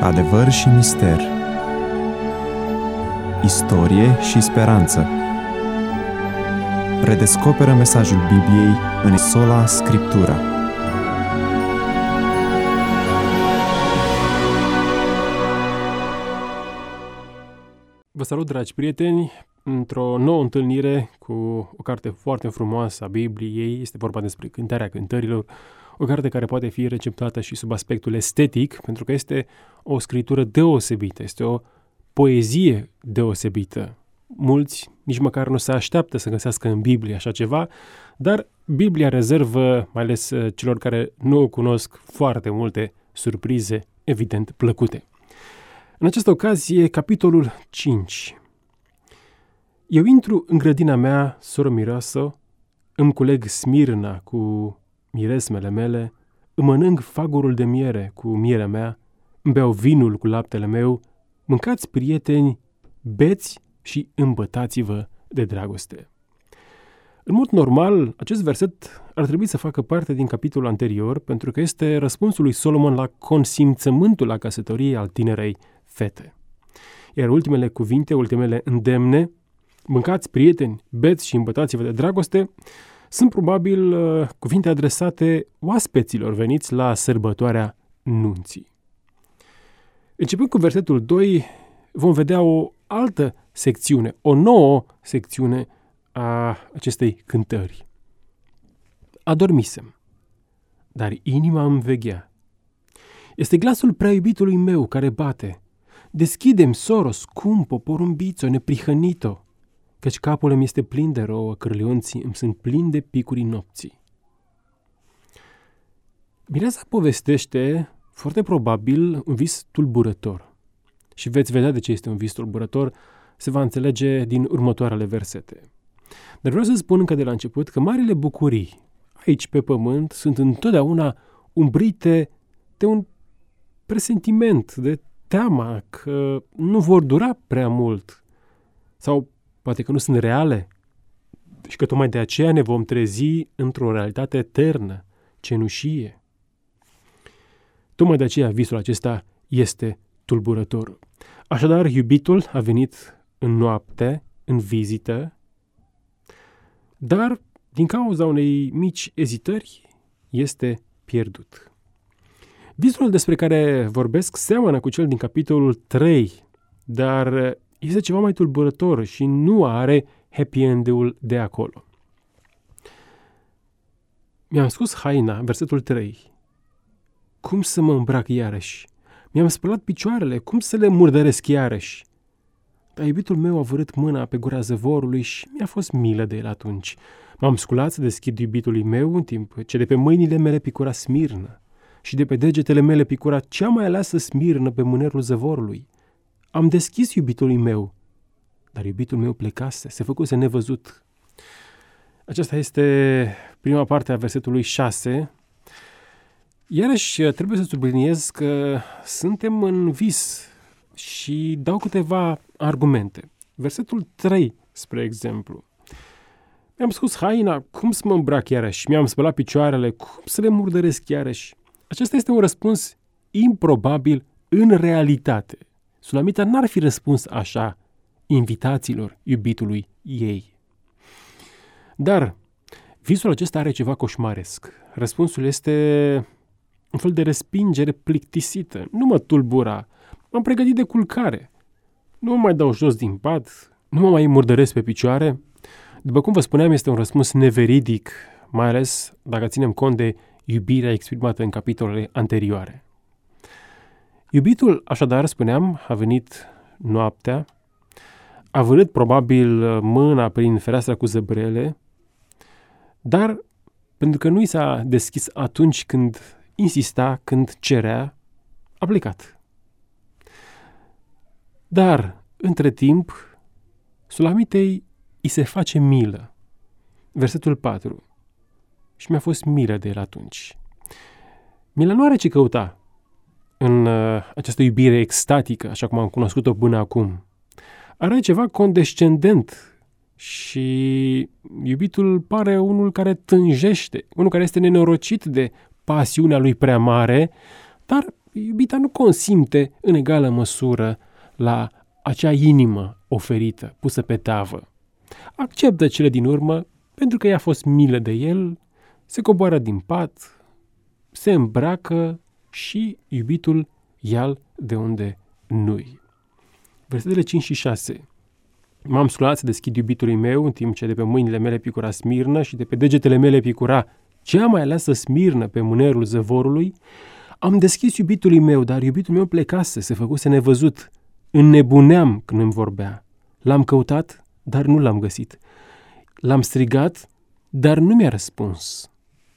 Adevăr și mister, istorie și speranță. Redescoperă mesajul Bibliei în sola Scriptura. Vă salut, dragi prieteni, într-o nouă întâlnire cu o carte foarte frumoasă a Bibliei. Este vorba despre Cântarea Cântărilor, o carte care poate fi receptată și sub aspectul estetic, pentru că este o scritură deosebită, este o poezie deosebită. Mulți nici măcar nu se așteaptă să găsească în Biblie așa ceva, dar Biblia rezervă, mai ales celor care nu o cunosc, foarte multe surprize, evident, plăcute. În această ocazie, capitolul 5. Eu intru în grădina mea, soră mireasă, îmi culeg smirna cu miresmele mele, îmi mănânc fagurul de miere cu mierea mea, îmi beau vinul cu laptele meu, mâncați, prieteni, beți și îmbătați-vă de dragoste. În mod normal, acest verset ar trebui să facă parte din capitolul anterior, pentru că este răspunsul lui Solomon la consimțământul la căsătorie al tinerei fete. Iar ultimele cuvinte, ultimele îndemne, mâncați, prieteni, beți și îmbătați-vă de dragoste, sunt probabil cuvinte adresate oaspeților veniți la sărbătoarea nunții. Începând cu versetul 2, vom vedea o altă secțiune, o nouă secțiune a acestei cântări. Adormisem, dar inima îmi veghea. Este glasul prea iubitului meu care bate. Deschide-mi, soro, scumpo, porumbițo, neprihănito, căci capul îmi este plin de rouă, cârlionții îmi sunt plini de picuri nopții. Mireasa povestește, foarte probabil, un vis tulburător. Și veți vedea de ce este un vis tulburător, se va înțelege din următoarele versete. Dar vreau să spun încă de la început că marile bucurii aici pe pământ sunt întotdeauna umbrite de un presentiment, de teama că nu vor dura prea mult sau poate că nu sunt reale și că tocmai de aceea ne vom trezi într-o realitate eternă, cenușie. Tocmai de aceea visul acesta este tulburător. Așadar, iubitul a venit în noapte, în vizită, dar din cauza unei mici ezitări este pierdut. Visul despre care vorbesc seamănă cu cel din capitolul 3, dar este ceva mai tulburător și nu are happy end-ul de acolo. Mi-am scos haina, versetul 3. Cum să mă îmbrac iarăși? Mi-am spălat picioarele, cum să le murdăresc iarăși? Dar iubitul meu a vărât mâna pe gura zăvorului și mi-a fost milă de el atunci. M-am sculat să deschid iubitului meu, în timp ce de pe mâinile mele picura smirnă și de pe degetele mele picura cea mai aleasă smirnă pe mânerul zăvorului. Am deschis iubitului meu, dar iubitul meu plecase, se făcuse nevăzut. Aceasta este prima parte a versetului 6. Iarăși trebuie să subliniez că suntem în vis și dau câteva argumente. Versetul 3, spre exemplu. Mi-am scos haina, cum să mă îmbrac iarăși? Mi-am spălat picioarele, cum să le murdăresc iarăși? Acesta este un răspuns improbabil în realitate. Sulamita n-ar fi răspuns așa invitațiilor iubitului ei. Dar visul acesta are ceva coșmaresc. Răspunsul este un fel de respingere plictisită. Nu mă tulbura. M-am pregătit de culcare. Nu mă mai dau jos din pat. Nu mă mai murdăresc pe picioare. După cum vă spuneam, este un răspuns neveridic, mai ales dacă ținem cont de iubirea exprimată în capitolele anterioare. Iubitul, așadar, spuneam, a venit noaptea, a vărât probabil mâna prin fereastra cu zăbrele, dar pentru că nu i s-a deschis atunci când insista, când cerea, a plecat. Dar, între timp, Sulamitei îi se face milă. Versetul 4. Și mi-a fost milă de el atunci. Mila nu are ce căuta în această iubire extatică, așa cum am cunoscut-o până acum. Are ceva condescendent și iubitul pare unul care tânjește, unul care este nenorocit de pasiunea lui prea mare, dar Iubita nu consimte în egală măsură la acea inimă oferită, pusă pe tavă. Acceptă cele din urmă pentru că i-a fost milă de el, se coboară din pat, se îmbracă și iubitul ia de unde nu-i. Versetele 5 și 6. M-am sculat să deschid iubitului meu, în timp ce de pe mâinile mele picura smirnă și de pe degetele mele picura cea mai aleasă smirnă pe mânerul zăvorului. Am deschis iubitului meu, dar iubitul meu plecase, se făcuse nevăzut. Înnebuneam când îmi vorbea. L-am căutat, dar nu l-am găsit. L-am strigat, dar nu mi-a răspuns.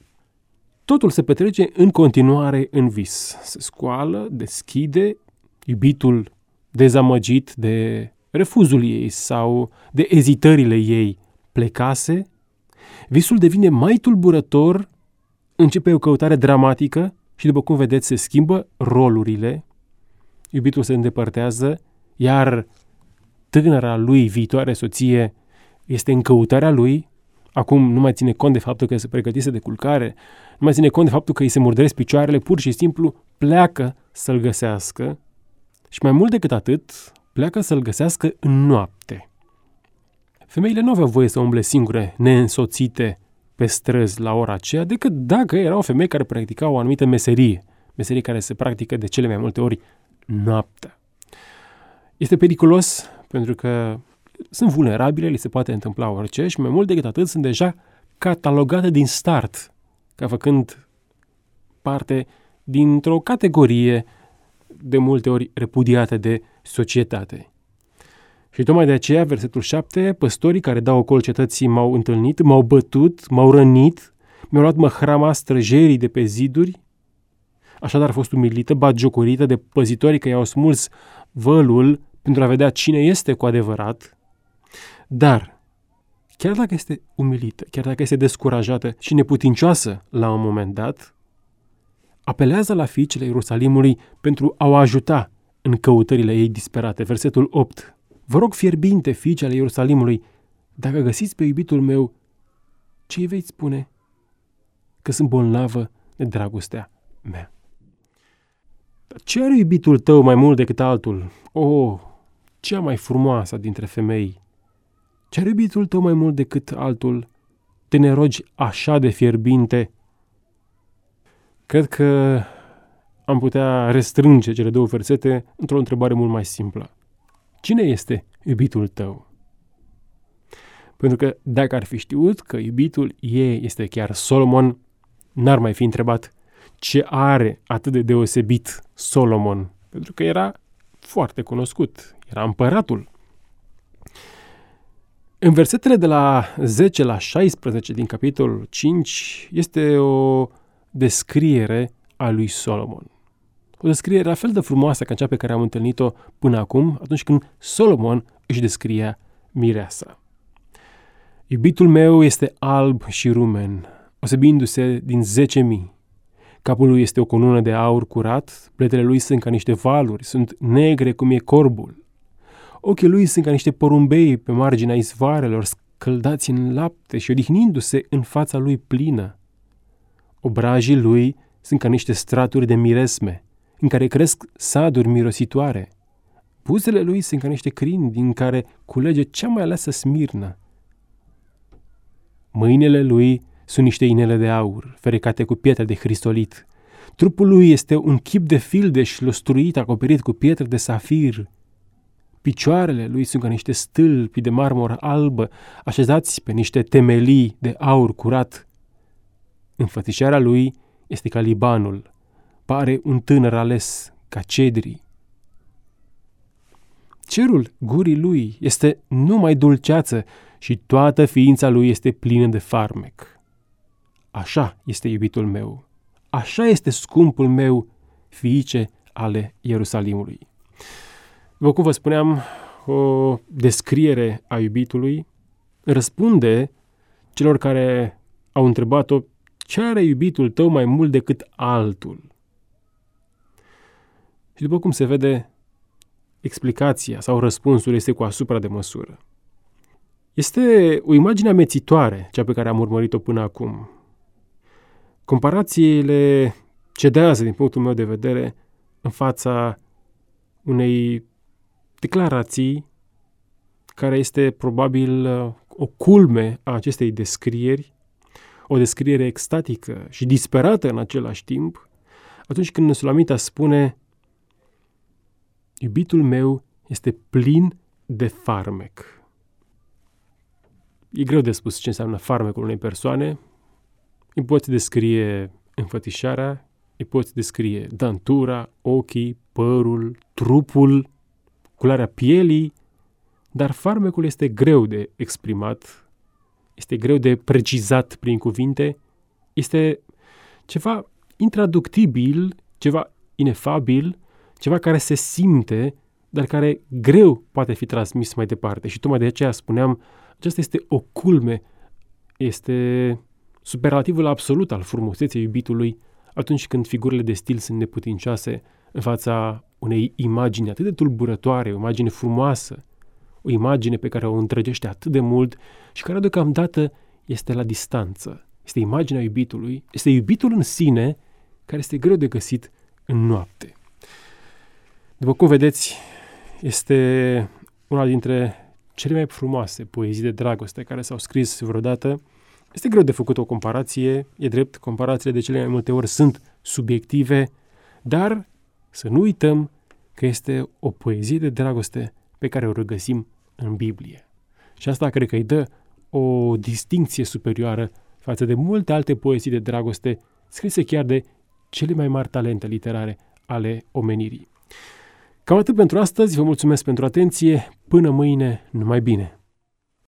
Totul se petrece în continuare în vis. Se scoală, deschide, iubitul dezamăgit de refuzul ei sau de ezitările ei plecase. Visul devine mai tulburător, începe o căutare dramatică și, după cum vedeți, se schimbă rolurile. Iubitul se îndepărtează, iar tânăra lui viitoare soție este în căutarea lui. Acum nu mai ține cont de faptul că se pregătise de culcare, nu mai ține cont de faptul că îi se murdăresc picioarele, pur și simplu pleacă să-l găsească și mai mult decât atât, pleacă să-l găsească în noapte. Femeile nu aveau voie să umble singure, neînsoțite pe străzi la ora aceea, decât dacă erau femei care practicau o anumită meserie care se practică de cele mai multe ori noaptea. Este periculos pentru că sunt vulnerabile, li se poate întâmpla orice și mai mult decât atât sunt deja catalogate din start ca făcând parte dintr-o categorie de multe ori repudiată de societate. Și tocmai de aceea, versetul 7, păstorii care dau ocol cetății m-au întâlnit, m-au bătut, m-au rănit, mi-au luat măhrama străjerii de pe ziduri. Așadar a fost umilită, batjocorită de păzitorii că i-au smuls vălul pentru a vedea cine este cu adevărat. Dar, chiar dacă este umilită, chiar dacă este descurajată și neputincioasă la un moment dat, apelează la fiicele Ierusalimului pentru a o ajuta în căutările ei disperate. Versetul 8. Vă rog fierbinte, fiice ale Ierusalimului, dacă găsiți pe iubitul meu, ce îi veți spune? Că sunt bolnavă de dragostea mea. Dar ce are iubitul tău mai mult decât altul? Oh, cea mai frumoasă dintre femei. Ce are iubitul tău mai mult decât altul? Te ne rogi așa de fierbinte? Cred că am putea restrânge cele două versete într-o întrebare mult mai simplă. Cine este iubitul tău? Pentru că dacă ar fi știut că iubitul ei este chiar Solomon, n-ar mai fi întrebat ce are atât de deosebit Solomon, pentru că era foarte cunoscut, era împăratul. În versetele de la 10 la 16 din capitolul 5 este o descriere a lui Solomon. O descriere la fel de frumoasă ca cea pe care am întâlnit-o până acum, atunci când Solomon își descria mireasa. Iubitul meu este alb și rumen, osebindu-se din 10.000. Capul lui este o cunună de aur curat, pletele lui sunt ca niște valuri, sunt negre cum e corbul. Ochii lui sunt ca niște porumbei pe marginea izvoarelor, scăldați în lapte și odihnindu-se în fața lui plină. Obrajii lui sunt ca niște straturi de miresme, în care cresc saduri mirositoare. Buzele lui sunt ca niște crini din care culege cea mai aleasă smirnă. Mâinile lui sunt niște inele de aur, ferecate cu pietre de hristolit. Trupul lui este un chip de fildeș lăstruit, acoperit cu pietre de safir. Picioarele lui sunt ca niște stâlpi de marmură albă, așezați pe niște temelii de aur curat. Înfățișarea lui este ca Libanul, pare un tânăr ales ca cedrii. Cerul gurii lui este numai dulceață și toată ființa lui este plină de farmec. Așa este iubitul meu, așa este scumpul meu, fiice ale Ierusalimului. După cum vă spuneam, o descriere a iubitului răspunde celor care au întrebat-o ce are iubitul tău mai mult decât altul. Și după cum se vede, explicația sau răspunsul este cu asupra de măsură. Este o imagine amețitoare, cea pe care am urmărit-o până acum. Comparațiile cedează, din punctul meu de vedere, în fața unei declarații care este probabil o culme a acestei descrieri, o descriere extatică și disperată în același timp, atunci când Sulamita spune: iubitul meu este plin de farmec. E greu de spus ce înseamnă farmecul unei persoane. Îi poți descrie înfățișarea, îi poți descrie dantura, ochii, părul, trupul, culoarea pielii, dar farmecul este greu de exprimat, este greu de precizat prin cuvinte, este ceva intraductibil, ceva inefabil, ceva care se simte, dar care greu poate fi transmis mai departe. Și tocmai de aceea spuneam, aceasta este o culme, este superlativul absolut al frumuseței iubitului atunci când figurile de stil sunt neputincioase în fața unei imagini atât de tulburătoare, o imagine frumoasă, o imagine pe care o întregește atât de mult și care deocamdată este la distanță. Este imaginea iubitului, este iubitul în sine care este greu de găsit în noapte. După cum vedeți, este una dintre cele mai frumoase poezii de dragoste care s-au scris vreodată. Este greu de făcut o comparație, e drept, comparațiile de cele mai multe ori sunt subiective, dar să nu uităm că este o poezie de dragoste pe care o regăsim în Biblie. Și asta cred că îi dă o distincție superioară față de multe alte poezii de dragoste scrise chiar de cele mai mari talente literare ale omenirii. Cam atât pentru astăzi, vă mulțumesc pentru atenție, până mâine, numai bine!